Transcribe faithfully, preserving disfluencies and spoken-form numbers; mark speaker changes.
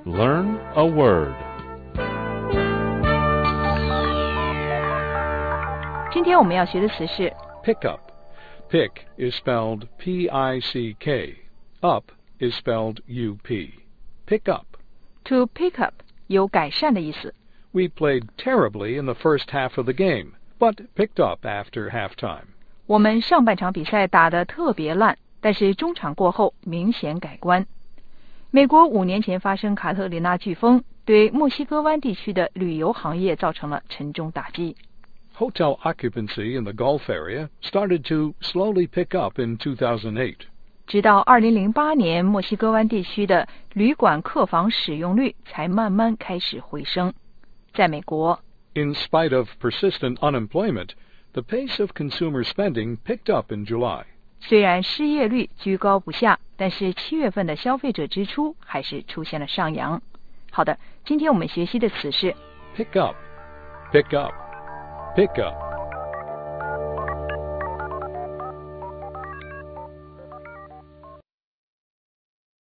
Speaker 1: Learn a word.
Speaker 2: 今天我们要学的词是
Speaker 3: Pick up. Pick is spelled P I C K. Up is spelled U P. Pick up.
Speaker 2: to pick up 有改善的意思。
Speaker 3: We played terribly in the first half of the game, but picked up after halftime.
Speaker 2: 我们上半场比赛打得特别烂，但是中场过后明显改观。美国五年前发生卡特里娜飓风，对墨西哥湾地区的旅游行业造成了沉重打击。
Speaker 3: Hotel occupancy in the Gulf area started to slowly pick up in two thousand eight.
Speaker 2: 直到二零零八年，墨西哥湾地区的旅馆客房使用率才慢慢开始回升。在美国
Speaker 3: In spite of persistent unemployment, the pace of consumer spending picked up in July.
Speaker 2: 虽然失业率居高不下，但是七月份的消费者支出还是出现了上扬。好的，今天我们学习的词是
Speaker 3: Pick up. Pick up. Pick up.